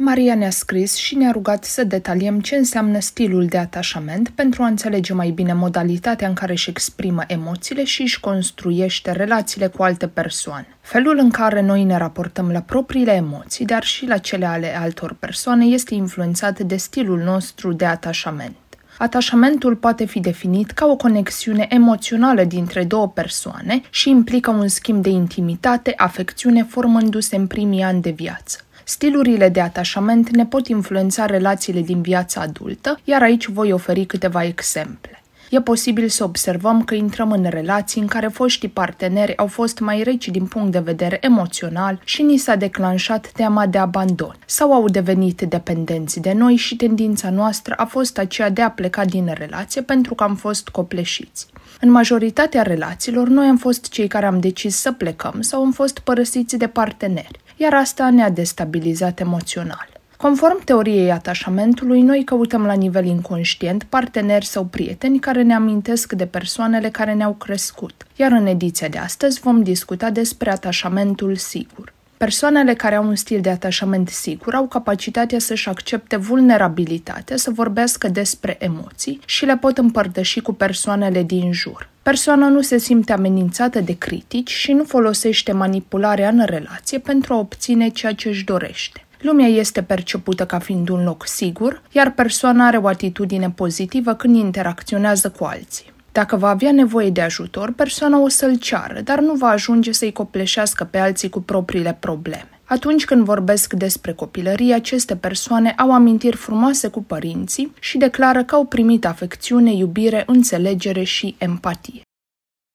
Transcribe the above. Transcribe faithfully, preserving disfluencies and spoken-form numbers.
Maria ne-a scris și ne-a rugat să detaliem ce înseamnă stilul de atașament pentru a înțelege mai bine modalitatea în care își exprimă emoțiile și își construiește relațiile cu alte persoane. Felul în care noi ne raportăm la propriile emoții, dar și la cele ale altor persoane, este influențat de stilul nostru de atașament. Atașamentul poate fi definit ca o conexiune emoțională dintre două persoane și implică un schimb de intimitate, afecțiune, formându-se în primii ani de viață. Stilurile de atașament ne pot influența relațiile din viața adultă, iar aici voi oferi câteva exemple. E posibil să observăm că intrăm în relații în care foștii parteneri au fost mai reci din punct de vedere emoțional și ni s-a declanșat teama de abandon, sau au devenit dependenți de noi și tendința noastră a fost aceea de a pleca din relație pentru că am fost copleșiți. În majoritatea relațiilor, noi am fost cei care am decis să plecăm sau am fost părăsiți de parteneri, iar asta ne-a destabilizat emoțional. Conform teoriei atașamentului, noi căutăm la nivel inconștient parteneri sau prieteni care ne amintesc de persoanele care ne-au crescut, iar în ediția de astăzi vom discuta despre atașamentul sigur. Persoanele care au un stil de atașament sigur au capacitatea să-și accepte vulnerabilitatea, să vorbească despre emoții și le pot împărtăși cu persoanele din jur. Persoana nu se simte amenințată de critici și nu folosește manipularea în relație pentru a obține ceea ce își dorește. Lumea este percepută ca fiind un loc sigur, iar persoana are o atitudine pozitivă când interacționează cu alții. Dacă va avea nevoie de ajutor, persoana o să-l ceară, dar nu va ajunge să-i copleșească pe alții cu propriile probleme. Atunci când vorbesc despre copilărie, aceste persoane au amintiri frumoase cu părinții și declară că au primit afecțiune, iubire, înțelegere și empatie.